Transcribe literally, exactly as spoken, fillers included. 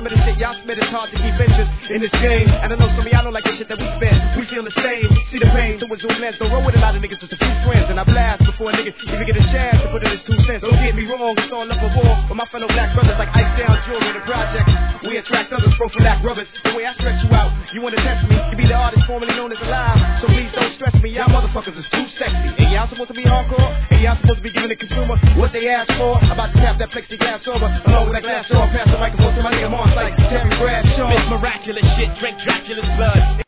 some of the shit y'all spit is hard to keep interest in this game. And I know some of y'all don't like the shit that we spit. We feel the same, see the pain, so it's zoom lens. Don't roll with a lot of niggas, just a few friends. And I blast before a nigga even get a chance to put in his two cents. Don't get me wrong, it's all up for war. But my fellow black brothers like Ice Down Jewelry in the project. We attract others, pro for black rubbers. The way I stretch you out, you wanna test me, you be the artist formerly known as Alive. So please don't stress me, y'all motherfuckers is too sexy. And y'all supposed to be hardcore, and y'all supposed to be giving the consumer what they ask for. About to tap that plexiglass over, along with that glass door. Pass the microphone to my nigga Mars like Terry Bradshaw. Miss Miraculous shit, drink Dracula's blood.